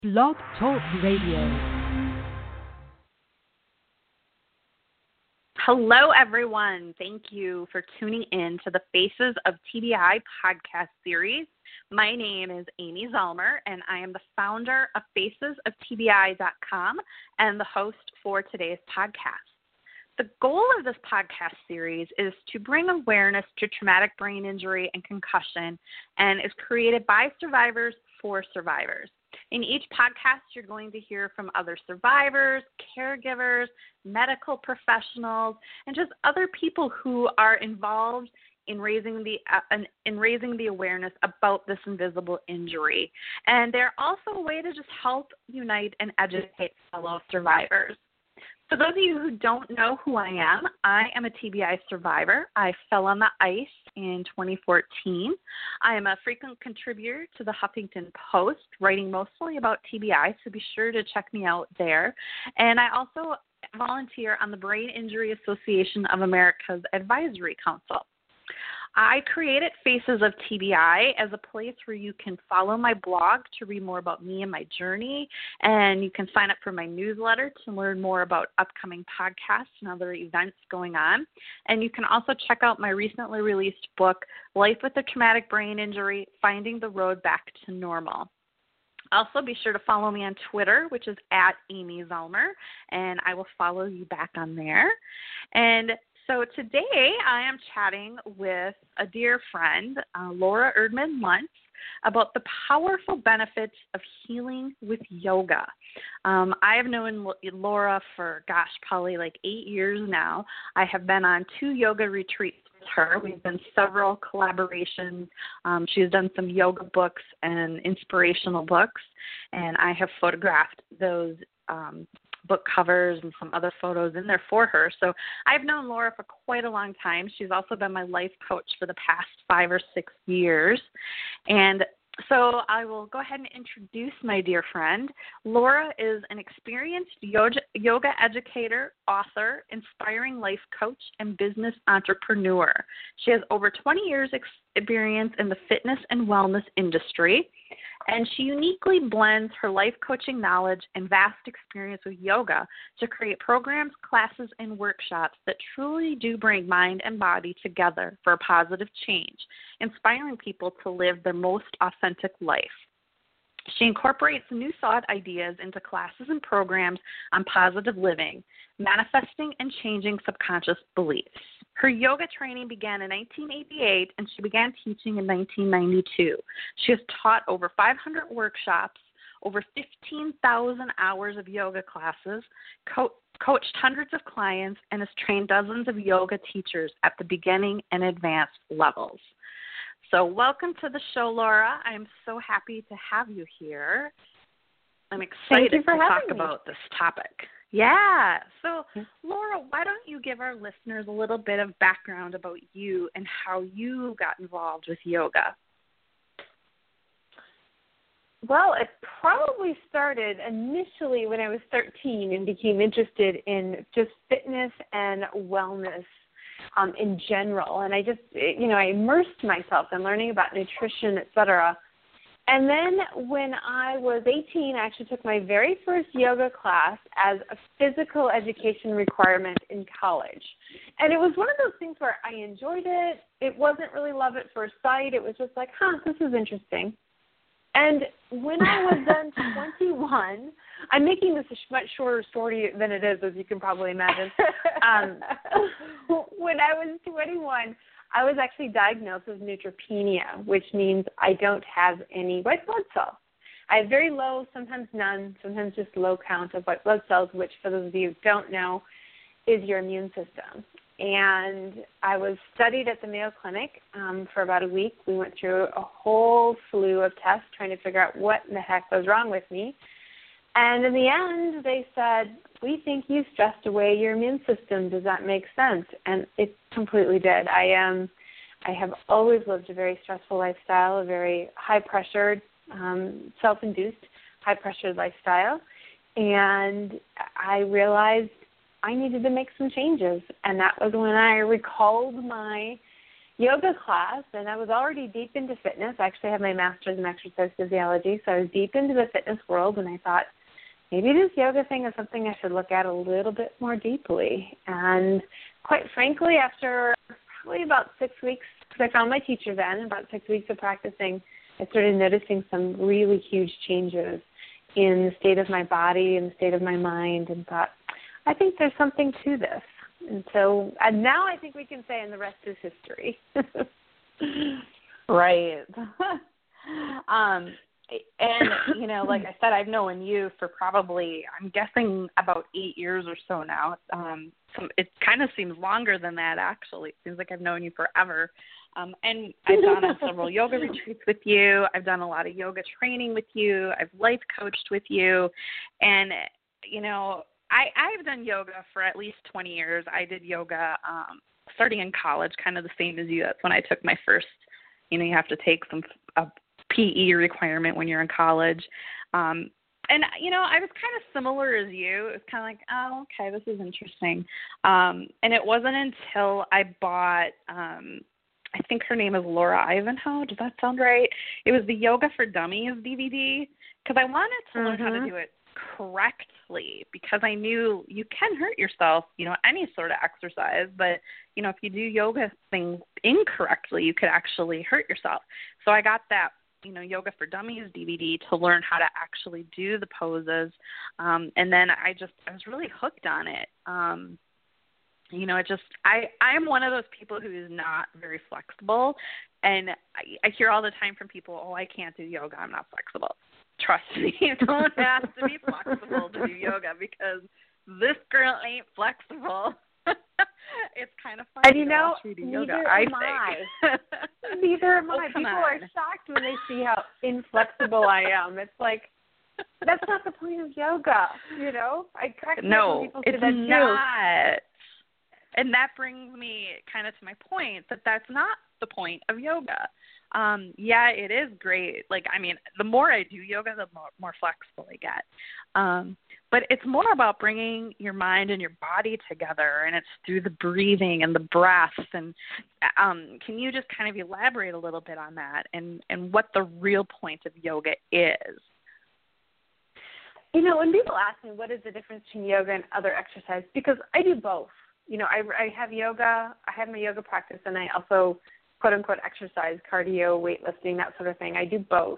Blog Talk Radio. Hello, everyone. Thank you for tuning in to the Faces of TBI podcast series. My name is Amy Zellmer, and I am the founder of FacesOfTBI.com and the host for today's podcast. The goal of this podcast series is to bring awareness to traumatic brain injury and concussion, and is created by survivors for survivors. In each podcast, you're going to hear from other survivors, caregivers, medical professionals, and just other people who are involved in raising the awareness about this invisible injury. And they're also a way to just help unite and educate fellow survivors. For those of you who don't know who I am a TBI survivor. I fell on the ice in 2014. I am a frequent contributor to the Huffington Post, writing mostly about TBI, so be sure to check me out there. And I also volunteer on the Brain Injury Association of America's Advisory Council. I created Faces of TBI as a place where you can follow my blog to read more about me and my journey, and you can sign up for my newsletter to learn more about upcoming podcasts and other events going on. And you can also check out my recently released book, Life with a Traumatic Brain Injury, Finding the Road Back to Normal. Also, be sure to follow me on Twitter, which is @AmyZellmer, and I will follow you back on there. And so today I am chatting with a dear friend, Laura Erdman-Luntz, about the powerful benefits of healing with yoga. I have known Laura for, probably like 8 years now. I have been on 2 yoga retreats with her. We've done several collaborations. She's done some yoga books and inspirational books, and I have photographed those book covers and some other photos in there for her. So I've known Laura for quite a long time. She's also been my life coach for the past 5 or 6 years. And so I will go ahead and introduce my dear friend. Laura is an experienced yoga educator, author, inspiring life coach, and business entrepreneur. She has over 20 years experience in the fitness and wellness industry, and she uniquely blends her life coaching knowledge and vast experience with yoga to create programs, classes, and workshops that truly do bring mind and body together for a positive change, inspiring people to live their most authentic life. She incorporates new thought ideas into classes and programs on positive living, manifesting and changing subconscious beliefs. Her yoga training began in 1988, and she began teaching in 1992. She has taught over 500 workshops, over 15,000 hours of yoga classes, coached hundreds of clients, and has trained dozens of yoga teachers at the beginning and advanced levels. So welcome to the show, Laura. I am so happy to have you here. I'm excited to talk about this topic. Yeah. So, Laura, why don't you give our listeners a little bit of background about you and how you got involved with yoga? Well, it probably started initially when I was 13 and became interested in just fitness and wellness in general. And I just, I immersed myself in learning about nutrition, et cetera. And then when I was 18, I actually took my very first yoga class as a physical education requirement in college. And it was one of those things where I enjoyed it. It wasn't really love at first sight. It was just like, this is interesting. And when I was then 21, I'm making this a much shorter story than it is, as you can probably imagine. When I was 21, I was actually diagnosed with neutropenia, which means I don't have any white blood cells. I have very low, sometimes none, sometimes just low count of white blood cells, which, for those of you who don't know, is your immune system. And I was studied at the Mayo Clinic for about a week. We went through a whole slew of tests trying to figure out what in the heck was wrong with me. And in the end, they said, we think you stressed away your immune system. Does that make sense? And it completely did. I have always lived a very stressful lifestyle, a very high-pressured, self-induced, high-pressured lifestyle. And I realized I needed to make some changes. And that was when I recalled my yoga class, and I was already deep into fitness. I actually have my master's in exercise physiology, so I was deep into the fitness world, and I thought, maybe this yoga thing is something I should look at a little bit more deeply. And quite frankly, after probably about 6 weeks, because I found my teacher then, about 6 weeks of practicing, I started noticing some really huge changes in the state of my body and the state of my mind, and thought, I think there's something to this. And so now I think we can say, and the rest is history. Right. And, you know, like I said, I've known you for probably, I'm guessing, about 8 years or so now. It kind of seems longer than that, actually. It seems like I've known you forever. And I've gone on several yoga retreats with you. I've done a lot of yoga training with you. I've life coached with you. And, you know, I've done yoga for at least 20 years. I did yoga starting in college, kind of the same as you. That's when I took my first, you know, you have to take a PE requirement when you're in college. And, you know, I was kind of similar as you. It was kind of like, oh, okay, this is interesting. And it wasn't until I bought, I think her name is Laura Ivanhoe. Does that sound right? It was the Yoga for Dummies DVD, because I wanted to learn how to do it correctly, because I knew you can hurt yourself, you know, any sort of exercise, but, you know, if you do yoga things incorrectly, you could actually hurt yourself. So I got that, you know, Yoga for Dummies DVD to learn how to actually do the poses. And then I was really hooked on it. You know, I am one of those people who is not very flexible. And I hear all the time from people, oh, I can't do yoga, I'm not flexible. Trust me, you don't have to be flexible to do yoga, because this girl ain't flexible. It's kind of funny. And you know, to watch me do neither yoga, am I. Neither am I. People are shocked when they see how inflexible I am. It's like, that's not the point of yoga, you know? I crack up when people say that too. No, it's not. And that brings me kind of to my point that that's not the point of yoga. Yeah, it is great. Like, I mean, the more I do yoga, the more flexible I get. But it's more about bringing your mind and your body together, and it's through the breathing and the breath. And can you just kind of elaborate a little bit on that and what the real point of yoga is? You know, when people ask me what is the difference between yoga and other exercise, because I do both. You know, I have yoga, I have my yoga practice, and I also, quote unquote, exercise, cardio, weightlifting, that sort of thing. I do both.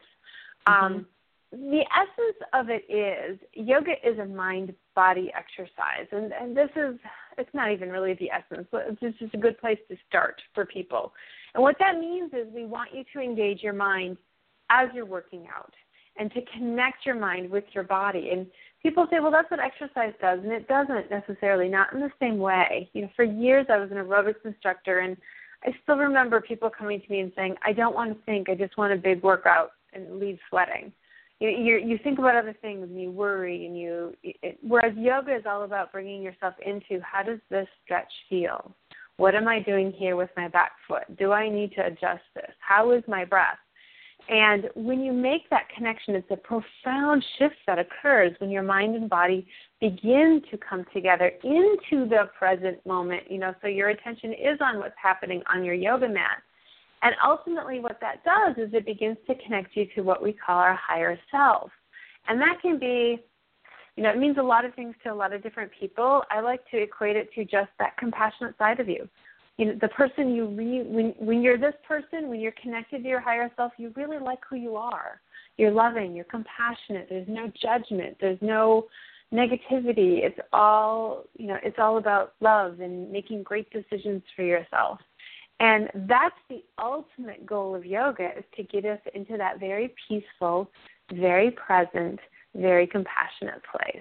The essence of it is, yoga is a mind-body exercise, and this is, it's not even really the essence, but it's just a good place to start for people. And what that means is we want you to engage your mind as you're working out, and to connect your mind with your body. And people say, well, that's what exercise does, and it doesn't necessarily, not in the same way. You know, for years I was an aerobics instructor, and I still remember people coming to me and saying, I don't want to think, I just want a big workout and leave sweating. You think about other things and you worry, and whereas yoga is all about bringing yourself into, how does this stretch feel? What am I doing here with my back foot? Do I need to adjust this? How is my breath? And when you make that connection, it's a profound shift that occurs when your mind and body begin to come together into the present moment, you know, so your attention is on what's happening on your yoga mat. And ultimately what that does is it begins to connect you to what we call our higher self. And that can be, you know, it means a lot of things to a lot of different people. I like to equate it to just that compassionate side of you. You know, the person when you're this person, when you're connected to your higher self, you really like who you are. You're loving, you're compassionate, there's no judgment, there's no negativity. It's all, you know, it's all about love and making great decisions for yourself. And that's the ultimate goal of yoga, is to get us into that very peaceful, very present, very compassionate place.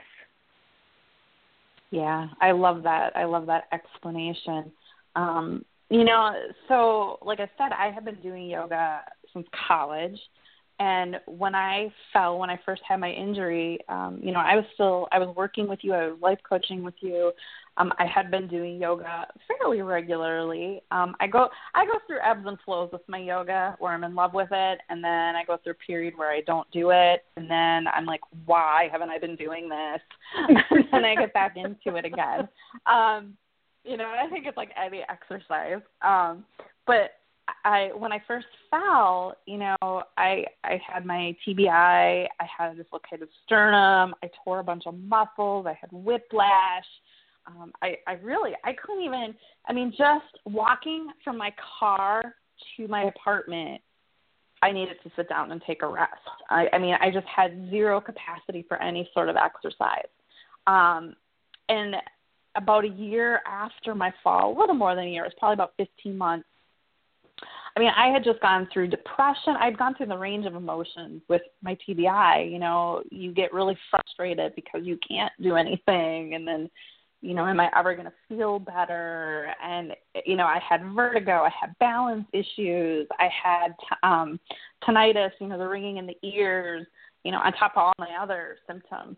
Yeah, I love that. I love that explanation. You know, so like I said, I have been doing yoga since college. And when I first had my injury, you know, I was working with you, I was life coaching with you. I had been doing yoga fairly regularly. I go through ebbs and flows with my yoga, where I'm in love with it, and then I go through a period where I don't do it, and then I'm like, why haven't I been doing this? And then I get back into it again. You know, I think it's like any exercise. But when I first fell, I had my TBI, I had a dislocated sternum, I tore a bunch of muscles, I had whiplash. I couldn't even, just walking from my car to my apartment, I needed to sit down and take a rest. I just had zero capacity for any sort of exercise. And about a year after my fall, a little more than a year, it was probably about 15 months, I had just gone through depression. I'd gone through the range of emotions with my TBI. You get really frustrated because you can't do anything. And then, am I ever going to feel better? And, I had vertigo. I had balance issues. I had tinnitus, the ringing in the ears, on top of all my other symptoms.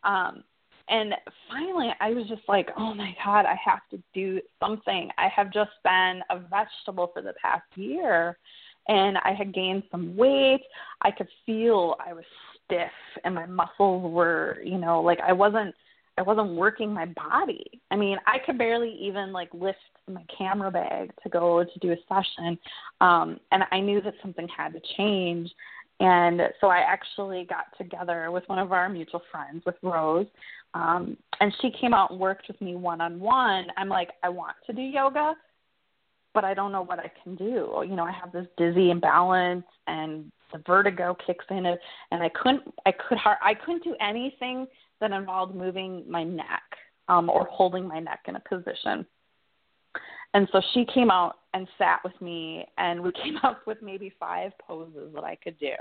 And finally, I was just like, oh, my God, I have to do something. I have just been a vegetable for the past year, and I had gained some weight. I could feel I was stiff, and my muscles were, I wasn't working my body. I could barely even, lift my camera bag to go to do a session, and I knew that something had to change. And so I actually got together with one of our mutual friends, with Rose, and she came out and worked with me one-on-one. I'm like, I want to do yoga, but I don't know what I can do. I have this dizzy imbalance, and the vertigo kicks in, and I couldn't do anything that involved moving my neck or holding my neck in a position. And so she came out and sat with me, and we came up with maybe 5 poses that I could do.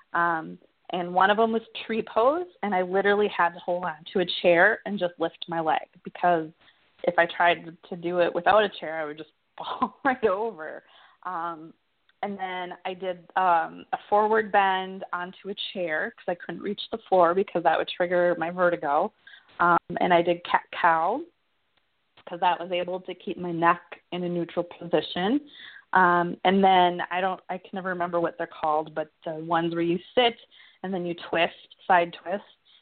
And one of them was tree pose, and I literally had to hold on to a chair and just lift my leg, because if I tried to do it without a chair, I would just fall right over. And then I did a forward bend onto a chair because I couldn't reach the floor because that would trigger my vertigo. And I did cat-cow because that was able to keep my neck in a neutral position. And then I can never remember what they're called, but the ones where you sit and then you twist, side twists.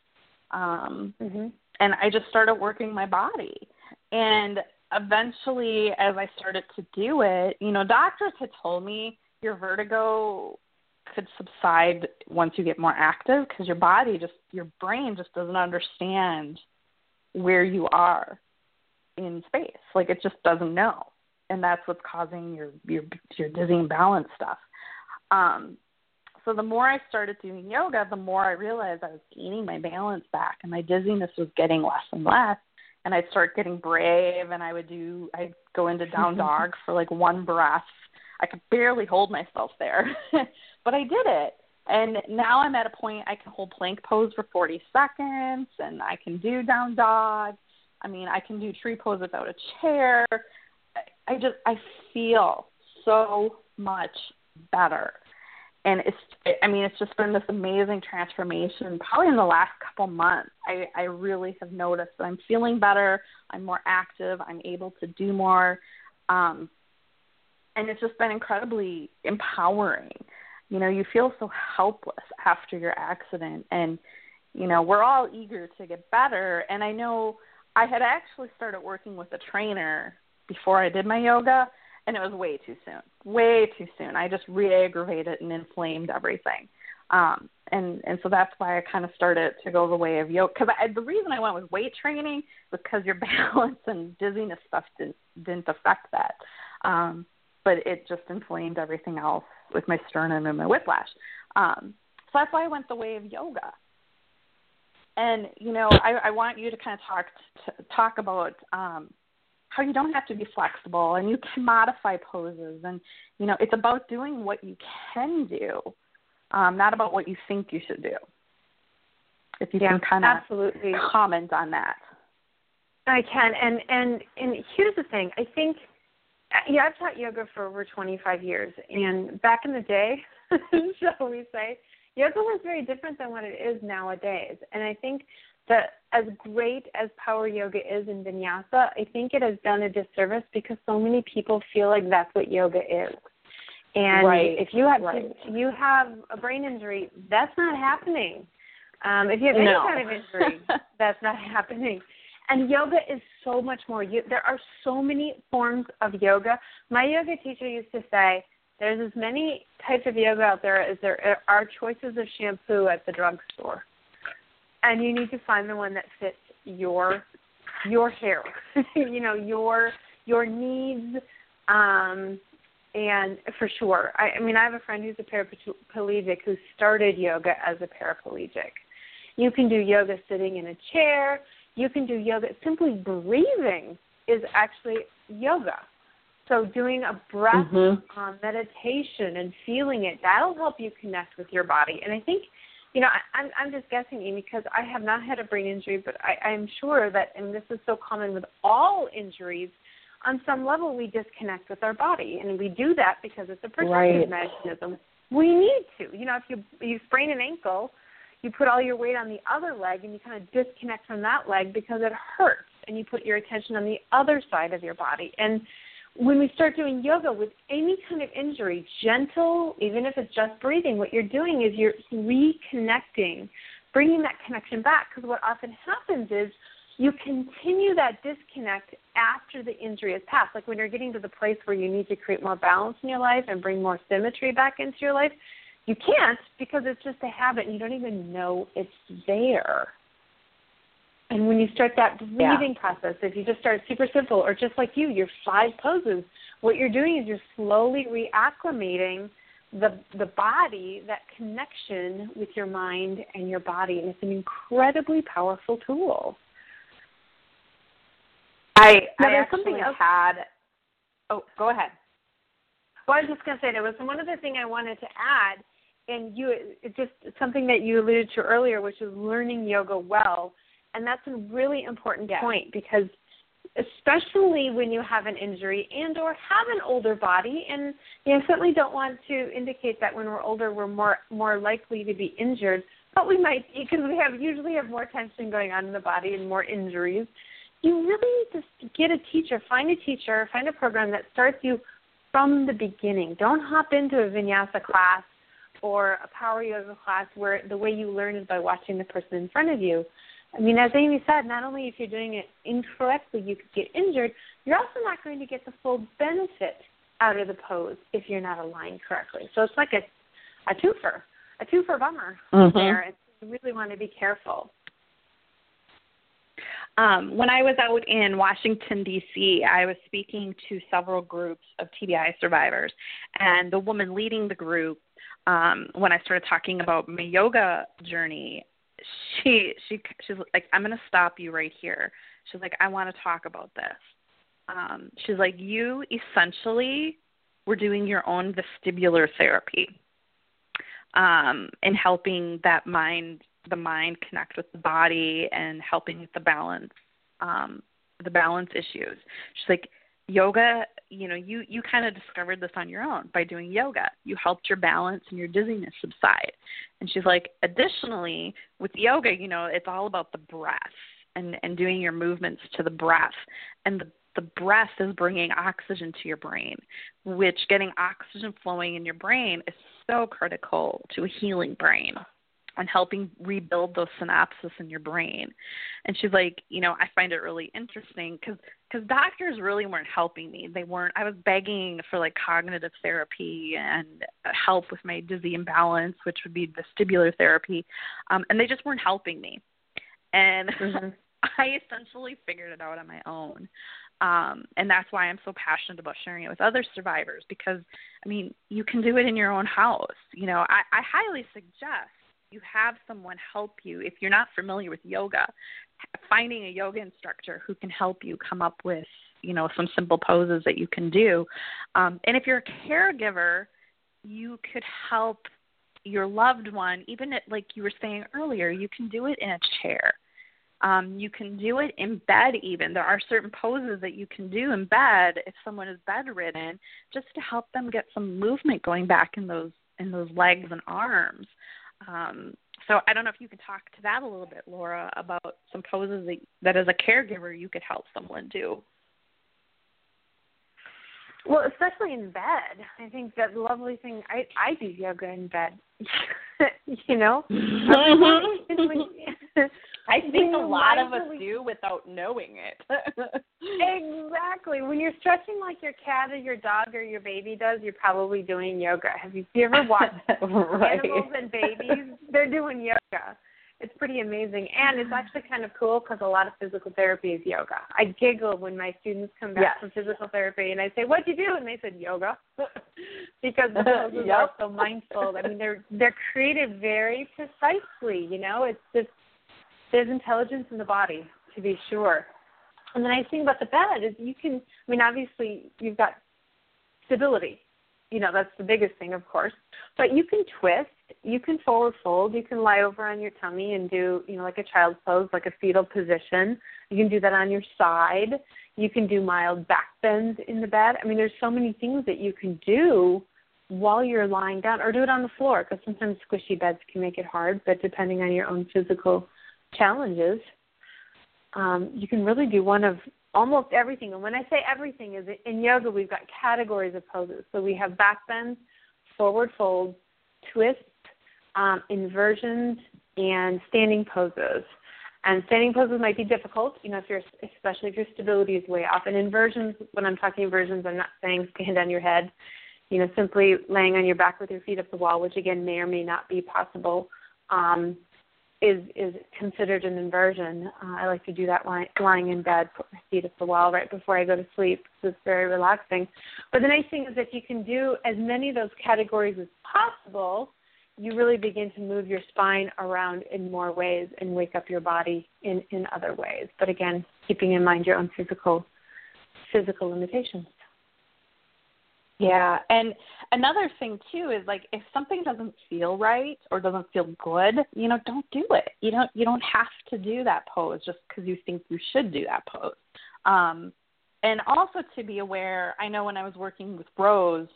And I just started working my body. And eventually, as I started to do it, doctors had told me your vertigo could subside once you get more active, because your brain just doesn't understand where you are in space. It just doesn't know. And that's what's causing your dizzy and balance stuff. So the more I started doing yoga, the more I realized I was gaining my balance back, and my dizziness was getting less and less. And I'd start getting brave, and I'd go into down dog for one breath. I could barely hold myself there, but I did it. And now I'm at a point I can hold plank pose for 40 seconds, and I can do down dog. I can do tree pose without a chair. I feel so much better. And it's just been this amazing transformation. Probably in the last couple months, I really have noticed that I'm feeling better. I'm more active. I'm able to do more. And it's just been incredibly empowering. You feel so helpless after your accident. And, we're all eager to get better. And I know I had actually started working with a trainer before I did my yoga, and it was way too soon. I just re-aggravated and inflamed everything. And so that's why I kind of started to go the way of yoga. Because the reason I went with weight training was because your balance and dizziness stuff didn't affect that. But it just inflamed everything else with my sternum and my whiplash. So that's why I went the way of yoga. And, I want you to kind of talk about how you don't have to be flexible, and you can modify poses. And, it's about doing what you can do, not about what you think you should do. If you can kind of absolutely comment on that. I can. And here's the thing. I think, I've taught yoga for over 25 years. And back in the day, shall we say, yoga was very different than what it is nowadays. And I think that as great as power yoga is in vinyasa, I think it has done a disservice because so many people feel like that's what yoga is. And if you have a brain injury, that's not happening. If you have any kind of injury, that's not happening. And yoga is so much more. There are so many forms of yoga. My yoga teacher used to say, There's as many types of yoga out there as there are choices of shampoo at the drugstore. And you need to find the one that fits your hair, your needs, and for sure. I mean, I have a friend who's a paraplegic who started yoga as a paraplegic. You can do yoga sitting in a chair. You can do yoga. Simply breathing is actually yoga. So doing a breath meditation and feeling it, that'll help you connect with your body. And I think, I'm just guessing, Amy, because I have not had a brain injury, but I'm sure that, and this is so common with all injuries, on some level we disconnect with our body. And we do that because it's a protective mechanism. We need to. If you sprain an ankle, you put all your weight on the other leg and you kind of disconnect from that leg because it hurts, and you put your attention on the other side of your body. And when we start doing yoga with any kind of injury, gentle, even if it's just breathing, what you're doing is you're reconnecting, bringing that connection back, because what often happens is you continue that disconnect after the injury has passed. Like when you're getting to the place where you need to create more balance in your life and bring more symmetry back into your life, you can't because it's just a habit and you don't even know it's there. And when you start that breathing process, if you just start super simple, or just like your 5 poses, what you're doing is you're slowly reacclimating the body, that connection with your mind and your body, and it's an incredibly powerful tool. I actually had. Oh, go ahead. Well, I was just going to say there was one other thing I wanted to add, and it's just something that you alluded to earlier, which is learning yoga well. And that's a really important point, because especially when you have an injury and or have an older body, and certainly don't want to indicate that when we're older we're more likely to be injured, but we might be, because we usually have more tension going on in the body and more injuries. You really need to get a teacher, find a program that starts you from the beginning. Don't hop into a vinyasa class or a power yoga class where the way you learn is by watching the person in front of you. I mean, as Amy said, not only if you're doing it incorrectly, you could get injured, you're also not going to get the full benefit out of the pose if you're not aligned correctly. So it's like a twofer bummer there, and you really want to be careful. When I was out in Washington, D.C., I was speaking to several groups of TBI survivors, and the woman leading the group, when I started talking about my yoga journey, she's like, I'm going to stop you right here. She's like, I want to talk about this. She's like, you essentially were doing your own vestibular therapy, and helping the mind connect with the body and helping with the balance issues. She's like, yoga, you kind of discovered this on your own by doing yoga. You helped your balance and your dizziness subside. And she's like, additionally, with yoga, it's all about the breath and doing your movements to the breath. And the breath is bringing oxygen to your brain, which getting oxygen flowing in your brain is so critical to a healing brain and helping rebuild those synapses in your brain. And she's like, I find it really interesting because doctors really weren't helping me. I was begging for like cognitive therapy and help with my dizzy imbalance, which would be vestibular therapy. And they just weren't helping me. And I essentially figured it out on my own. And that's why I'm so passionate about sharing it with other survivors, because, you can do it in your own house. I highly suggest you have someone help you. If you're not familiar with yoga, finding a yoga instructor who can help you come up with, some simple poses that you can do. And if you're a caregiver, you could help your loved one, even like you were saying earlier, you can do it in a chair. You can do it in bed even. There are certain poses that you can do in bed if someone is bedridden, just to help them get some movement going back in those legs and arms. So I don't know if you can talk to that a little bit, Laura, about some poses that as a caregiver you could help someone do. Well, especially in bed. I think that the lovely thing, I do yoga in bed. I think a lot of us do without knowing it. Exactly. When you're stretching like your cat or your dog or your baby does, you're probably doing yoga. Have you ever watched animals and babies? They're doing yoga. It's pretty amazing. And it's actually kind of cool because a lot of physical therapy is yoga. I giggle when my students come back from physical therapy and I say, "What'd you do?" And they said, "Yoga." Because the poses are so mindful. I mean, they're created very precisely, you know. It's just, there's intelligence in the body, to be sure. And the nice thing about the bed is you can, I mean, obviously you've got stability. You know, that's the biggest thing, of course. But you can twist, you can forward fold, you can lie over on your tummy and do, you know, like a child's pose, like a fetal position. You can do that on your side. You can do mild back bends in the bed. I mean, there's so many things that you can do while you're lying down, or do it on the floor, because sometimes squishy beds can make it hard, but depending on your own physical challenges, you can really do one of almost everything. And when I say everything, is in yoga we've got categories of poses. So we have back bends, forward folds, twists, inversions, and standing poses. And standing poses might be difficult, you know, especially if your stability is way off. And inversions, when I'm talking inversions, I'm not saying stand on your head. You know, simply laying on your back with your feet up the wall, which again may or may not be possible, is considered an inversion. I like to do that lying in bed, put my feet up the wall right before I go to sleep. It's very relaxing. But the nice thing is that you can do as many of those categories as possible. You really begin to move your spine around in more ways and wake up your body in other ways. But again, keeping in mind your own physical limitations. Yeah, and another thing too is, like, if something doesn't feel right or doesn't feel good, you know, don't do it. You don't have to do that pose just because you think you should do that pose. And also to be aware, I know when I was working with Rose,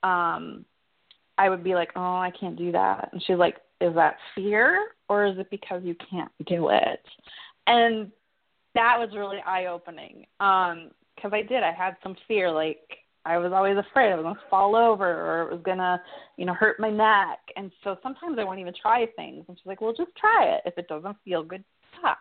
I would be like, "Oh, I can't do that," and she's like, "Is that fear or is it because you can't do it?" And that was really eye-opening because I had some fear, like, I was always afraid I was going to fall over or it was going to, you know, hurt my neck. And so sometimes I won't even try things. And she's like, "Well, just try it. If it doesn't feel good, stop."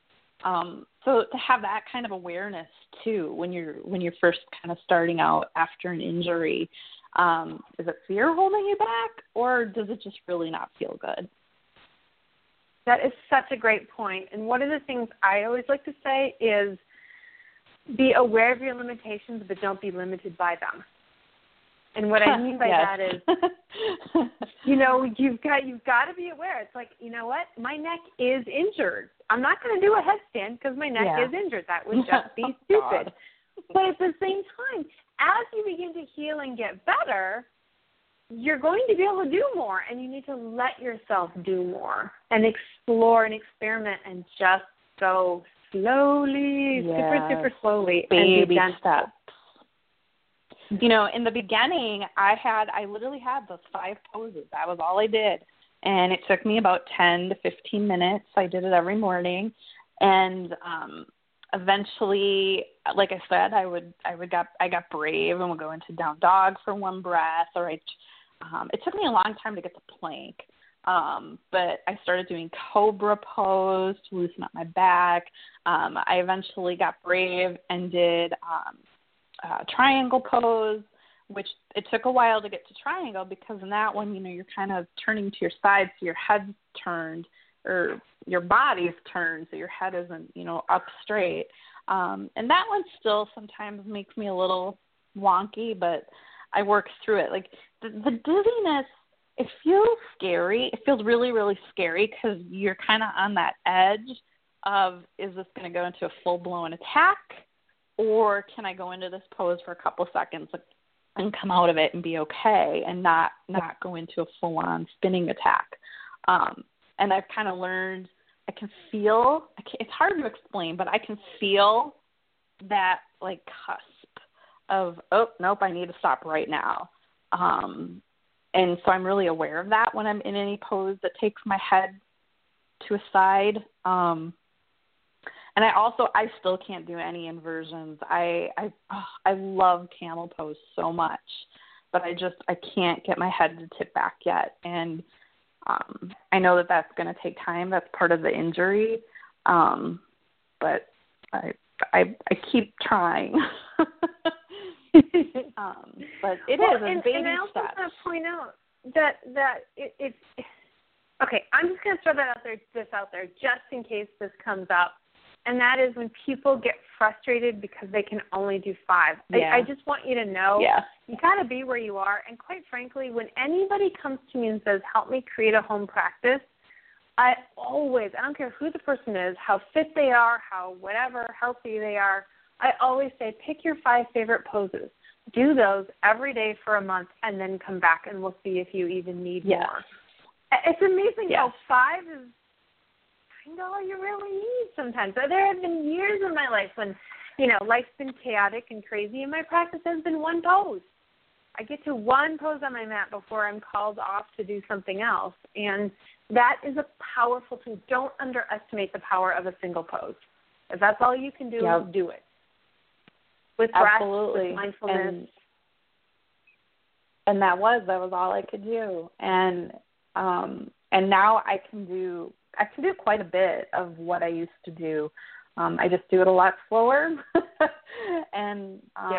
So to have that kind of awareness too when you're first kind of starting out after an injury, is it fear holding you back or does it just really not feel good? That is such a great point. And one of the things I always like to say is, be aware of your limitations, but don't be limited by them. And what I mean by that is, you know, you've got to be aware. It's like, you know what? My neck is injured. I'm not going to do a headstand because my neck is injured. That would just be stupid. But at the same time, as you begin to heal and get better, you're going to be able to do more, and you need to let yourself do more and explore and experiment and just go slowly, super slowly, baby steps. You know, in the beginning, I literally had those 5 poses. That was all I did, and it took me about 10 to 15 minutes. I did it every morning, and eventually, like I said, I got brave and would go into down dog for one breath, or it took me a long time to get to plank. But I started doing cobra pose to loosen up my back. I eventually got brave and did triangle pose, which it took a while to get to triangle because in that one, you know, you're kind of turning to your side so your head's turned or your body's turned so your head isn't, you know, up straight. And that one still sometimes makes me a little wonky, but I work through it. Like the dizziness, it feels scary. It feels really, really scary because you're kind of on that edge of, is this going to go into a full-blown attack, or can I go into this pose for a couple seconds and come out of it and be okay and not go into a full-on spinning attack? And I've kind of learned, I can feel, it's hard to explain, but I can feel that, like, cusp of, oh, nope, I need to stop right now. And so I'm really aware of that when I'm in any pose that takes my head to a side. And I still can't do any inversions. I love camel pose so much, but I can't get my head to tip back yet. And I know that's going to take time. That's part of the injury. But keep trying. But it is a baby and I also steps. want to point out that it's okay. I'm just going to throw this out there, just in case this comes up, and that is when people get frustrated because they can only do 5. Yeah. I just want you to know you got to be where you are. And quite frankly, when anybody comes to me and says, "Help me create a home practice," I don't care who the person is, how fit they are, how whatever healthy they are, I always say, pick your 5 favorite poses. Do those every day for a month, and then come back, and we'll see if you even need more. It's amazing how 5 is kind of all you really need sometimes. There have been years in my life when, life's been chaotic and crazy, and my practice has been 1 pose. I get to 1 pose on my mat before I'm called off to do something else, and that is a powerful tool. Don't underestimate the power of a single pose. If that's all you can do, do it. With breath, with mindfulness. And that was all I could do. And now I can do quite a bit of what I used to do. I just do it a lot slower. And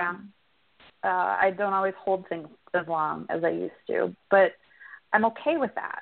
I don't always hold things as long as I used to. But I'm okay with that.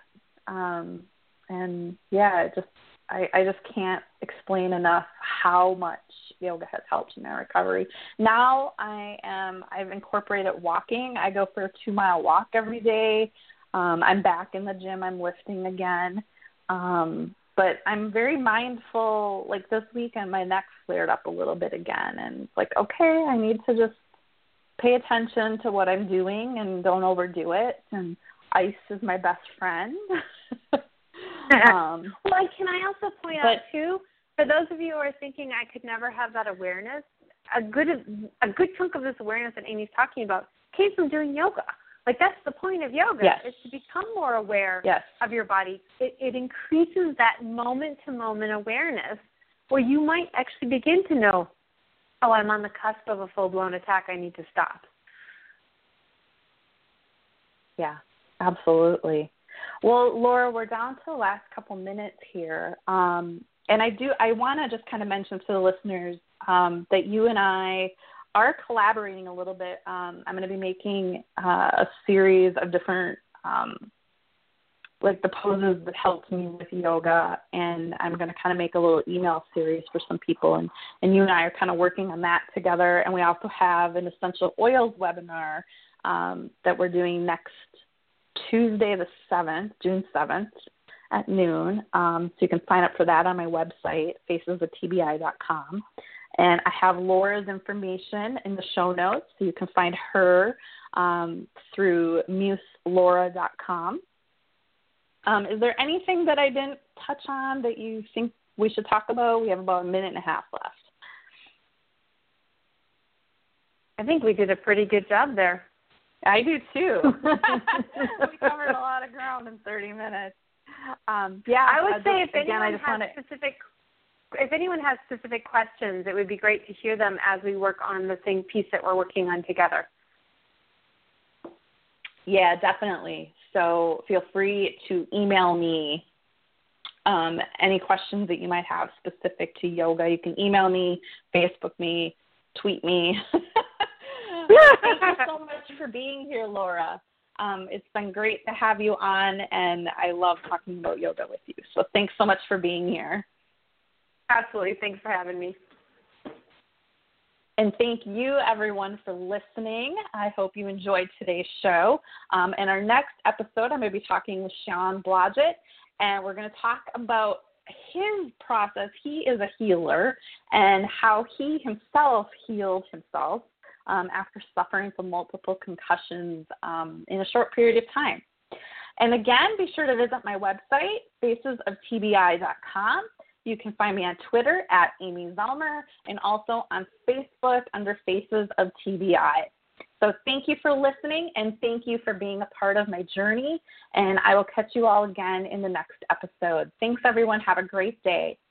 I just can't explain enough how much yoga has helped in my recovery. Now I've incorporated walking. I go for a 2-mile walk every day. I'm back in the gym. I'm lifting again. But I'm very mindful. Like this weekend, my neck flared up a little bit again. And it's like, okay, I need to just pay attention to what I'm doing and don't overdo it. And ice is my best friend. Well, can I also point out, too, for those of you who are thinking I could never have that awareness, a good chunk of this awareness that Amy's talking about came from doing yoga. Like, that's the point of yoga, is to become more aware of your body. It increases that moment-to-moment awareness where you might actually begin to know, oh, I'm on the cusp of a full-blown attack. I need to stop. Yeah, absolutely. Well, Laura, we're down to the last couple minutes here. And I want to just kind of mention to the listeners that you and I are collaborating a little bit. I'm going to be making a series of different, the poses that helped me with yoga, and I'm going to kind of make a little email series for some people, and you and I are kind of working on that together. And we also have an essential oils webinar that we're doing next Tuesday the 7th, June 7th at noon. So you can sign up for that on my website, facesoftbi.com. And I have Laura's information in the show notes, so you can find her through muselaura.com. Is there anything that I didn't touch on that you think we should talk about? We have about 1.5 minutes left. I think we did a pretty good job there. I do, too. We covered a lot of ground in 30 minutes. I would say if anyone has specific questions, it would be great to hear them as we work on the same piece that we're working on together. Yeah, definitely. So feel free to email me any questions that you might have specific to yoga. You can email me, Facebook me, tweet me. Thank you so much for being here, Laura. It's been great to have you on, and I love talking about yoga with you. So thanks so much for being here. Absolutely. Thanks for having me. And thank you, everyone, for listening. I hope you enjoyed today's show. In our next episode, I'm going to be talking with Sean Blodgett, and we're going to talk about his process. He is a healer, and how he himself healed himself after suffering from multiple concussions in a short period of time. And again, be sure to visit my website, facesoftbi.com. You can find me on Twitter at Amy Zellmer, and also on Facebook under Faces of TBI. So thank you for listening, and thank you for being a part of my journey. And I will catch you all again in the next episode. Thanks, everyone. Have a great day.